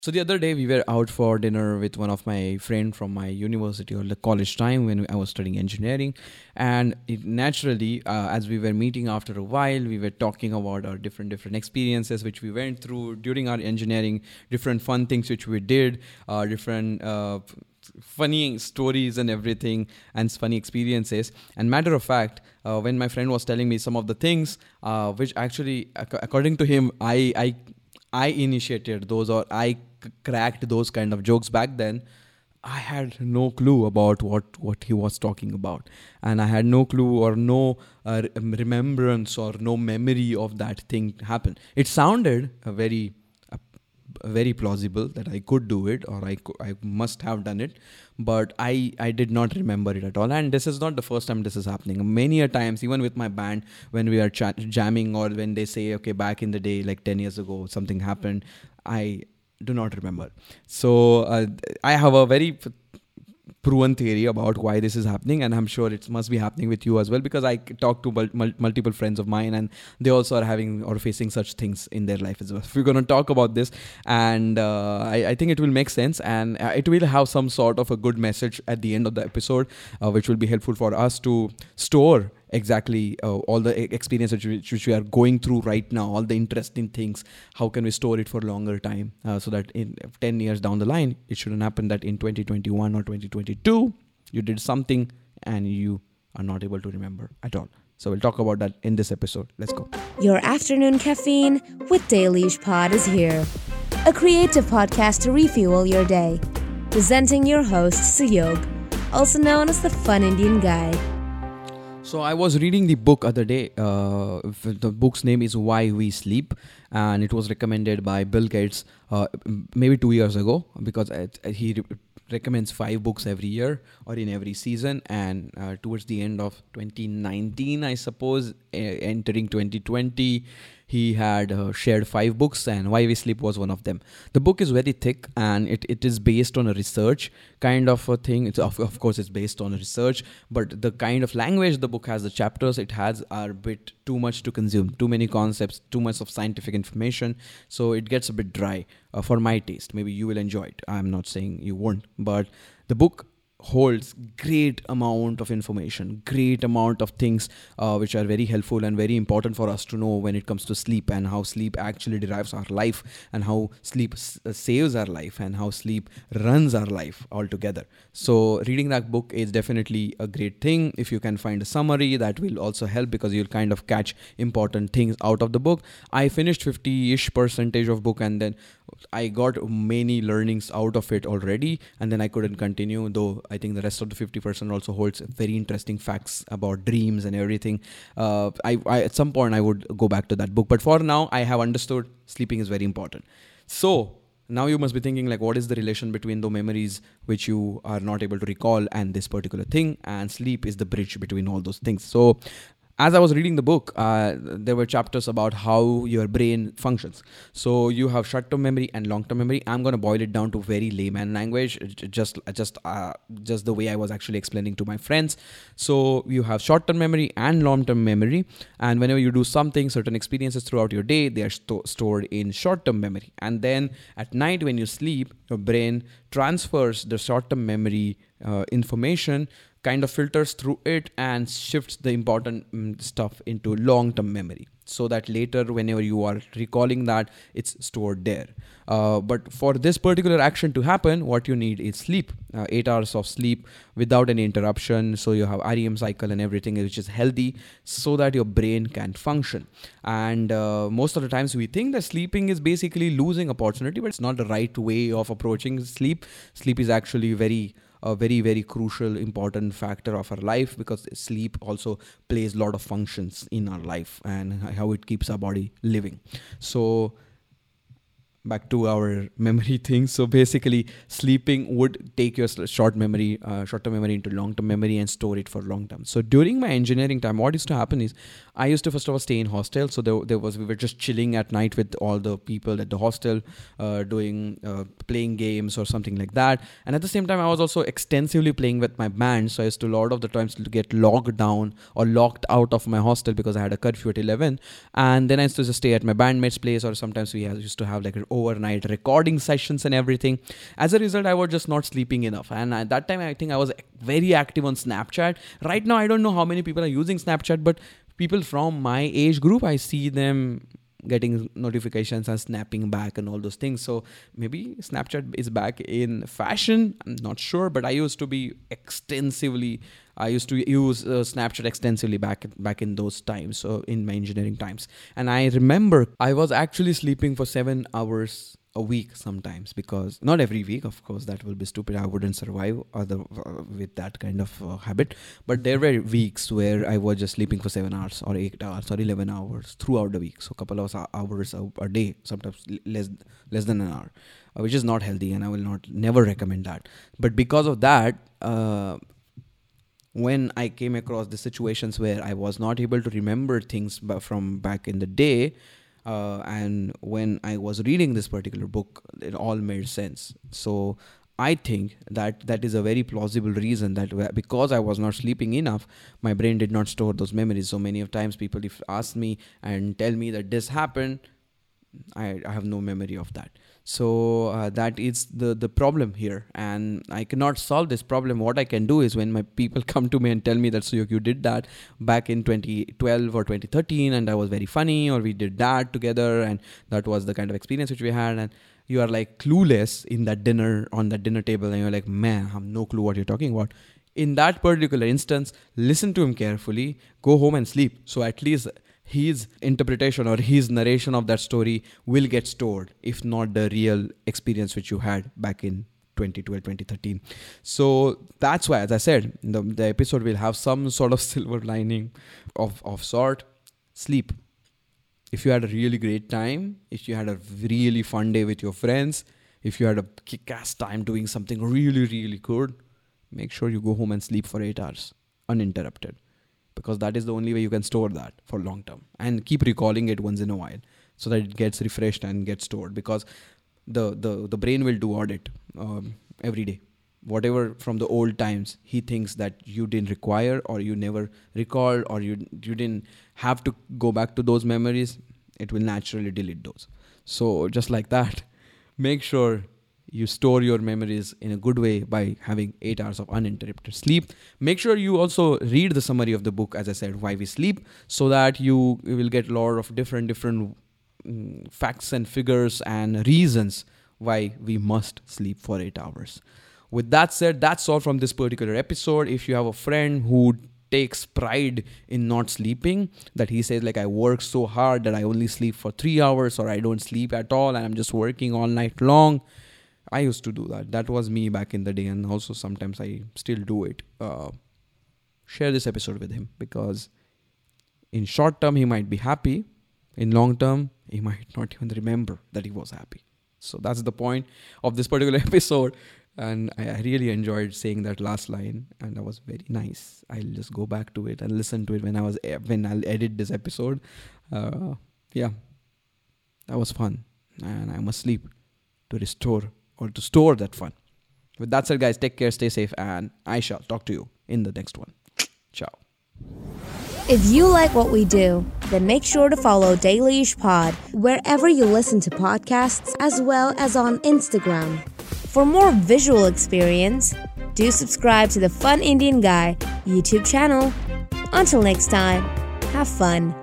So the other day we were out for dinner with one of my friend from my university or the college time when I was studying engineering, and naturally, as we were meeting after a while, we were talking about our different experiences which we went through during our engineering, different fun things which we did, different. Funny stories and everything and funny experiences. And matter of fact, when my friend was telling me some of the things which actually according to him I initiated those, or I cracked those kind of jokes back then. I had no clue about what he was talking about, and I had no clue or no remembrance or no memory of that thing happen. It sounded uh, very plausible that I could do it, or I must have done it, but I did not remember it at all. And this is not the first time this is happening. Many a times, even with my band, when we are jamming, or when they say, okay, back in the day, like 10 years ago, something happened, I do not remember. So I have a very proven theory about why this is happening, and I'm sure it must be happening with you as well, because I talk to multiple friends of mine, and they also are having or facing such things in their life as well. So we're going to talk about this, and I think it will make sense, and it will have some sort of a good message at the end of the episode, which will be helpful for us to store exactly all the experience which we are going through right now, all the interesting things. How can we store it for longer time, so that in 10 years down the line, it shouldn't happen that in 2021 or 2022 you did something and you are not able to remember at all. So we'll talk about that in this episode. Let's go. Your afternoon caffeine with Dailysh Pod is here, a creative podcast to refuel your day. Presenting your host Suyog, also known as the Fun Indian Guy. So I was reading the book other day. The book's name is Why We Sleep, and it was recommended by Bill Gates maybe 2 years ago, because he recommends 5 books every year or in every season. And towards the end of 2019, I suppose, entering 2020, he had shared 5 books, and Why We Sleep was one of them. The book is very thick, and it is based on a research kind of a thing. It's of course it's based on a research, but the kind of language the book has, the chapters it has, are a bit too much to consume. Too many concepts, too much of scientific information, so it gets a bit dry for my taste. Maybe you will enjoy it. I'm not saying you won't, but the book holds great amount of information, great amount of things which are very helpful and very important for us to know when it comes to sleep, and how sleep actually derives our life, and how sleep saves our life, and how sleep runs our life altogether. So reading that book is definitely a great thing. If you can find a summary, that will also help, because you'll kind of catch important things out of the book. I finished 50-ish% of book, and then I got many learnings out of it already, and then I couldn't continue, though I think the rest of the 50% also holds very interesting facts about dreams and everything. I at some point I would go back to that book, but for now I have understood sleeping is very important. So now you must be thinking, like, what is the relation between the memories which you are not able to recall and this particular thing? And sleep is the bridge between all those things. So as I was reading the book, there were chapters about how your brain functions. So you have short-term memory and long-term memory. I'm going to boil it down to very layman language, just the way I was actually explaining to my friends. So you have short-term memory and long-term memory, and whenever you do something, certain experiences throughout your day, they are stored in short-term memory. And then at night when you sleep, your brain transfers the short-term memory information, kind of filters through it, and shifts the important stuff into long-term memory, so that later whenever you are recalling that, it's stored there. But for this particular action to happen, what you need is sleep, 8 hours of sleep without any interruption. So you have REM cycle and everything, which is healthy, so that your brain can function. And most of the times we think that sleeping is basically losing opportunity, but it's not the right way of approaching sleep. Sleep is actually a very, very crucial, important factor of our life, because sleep also plays a lot of functions in our life and how it keeps our body living. So back to our memory thing. So basically, sleeping would take your short-term memory into long-term memory and store it for long term. So during my engineering time, what used to happen is I used to first of all stay in hostel. So we were just chilling at night with all the people at the hostel, playing games or something like that. And at the same time, I was also extensively playing with my band. So I used to a lot of the times to get locked down or locked out of my hostel because I had a curfew at 11. And then I used to just stay at my bandmate's place, or sometimes we used to have like overnight recording sessions and everything. As a result, I was just not sleeping enough. And at that time, I think I was very active on Snapchat. Right now, I don't know how many people are using Snapchat, but people from my age group, I see them getting notifications and snapping back and all those things. So maybe Snapchat is back in fashion. I'm not sure, but I used to use Snapchat extensively back in those times, so in my engineering times. And I remember I was actually sleeping for 7 hours a week sometimes, because not every week, of course, that will be stupid. I wouldn't survive with that kind of habit. But there were weeks where I was just sleeping for 7 hours or 8 hours or 11 hours throughout the week. So a couple of hours a day, sometimes less than an hour, which is not healthy, and I will never recommend that. But because of that, when I came across the situations where I was not able to remember things from back in the day, and when I was reading this particular book, it all made sense. So I think that is a very plausible reason, that because I was not sleeping enough, my brain did not store those memories. So many of times people ask me and tell me that this happened, I have no memory of that. So that is the problem here, and I cannot solve this problem. What I can do is, when my people come to me and tell me that, Suyog, you did that back in 2012 or 2013 and that was very funny, or we did that together and that was the kind of experience which we had, and you are like clueless on that dinner table, and you're like, man, I have no clue what you're talking about. In that particular instance, listen to him carefully, go home and sleep. So at least his interpretation or his narration of that story will get stored, if not the real experience which you had back in 2012, 2013. So that's why, as I said, the episode will have some sort of silver lining of sort. Sleep. If you had a really great time, if you had a really fun day with your friends, if you had a kick-ass time doing something really, really good, make sure you go home and sleep for 8 hours uninterrupted. Because that is the only way you can store that for long term, and keep recalling it once in a while so that it gets refreshed and gets stored, because the brain will do audit every day. Whatever from the old times he thinks that you didn't require, or you never recalled, or you didn't have to go back to those memories, it will naturally delete those. So just like that, make sure you store your memories in a good way by having 8 hours of uninterrupted sleep. Make sure you also read the summary of the book, as I said, Why We Sleep, so that you will get a lot of different facts and figures and reasons why we must sleep for 8 hours. With that said, that's all from this particular episode. If you have a friend who takes pride in not sleeping, that he says like, I work so hard that I only sleep for 3 hours, or I don't sleep at all and I'm just working all night long. I used to do that. That was me back in the day, and also sometimes I still do it. Share this episode with him, because in short term he might be happy. In long term, he might not even remember that he was happy. So that's the point of this particular episode. And I really enjoyed saying that last line, and that was very nice. I'll just go back to it and listen to it when I'll edit this episode. Yeah, that was fun, and I must sleep to store that fun. With that said, guys, take care, stay safe, and I shall talk to you in the next one. Ciao. If you like what we do, then make sure to follow Dailyish Pod wherever you listen to podcasts, as well as on Instagram. For more visual experience, do subscribe to the Fun Indian Guy YouTube channel. Until next time, have fun.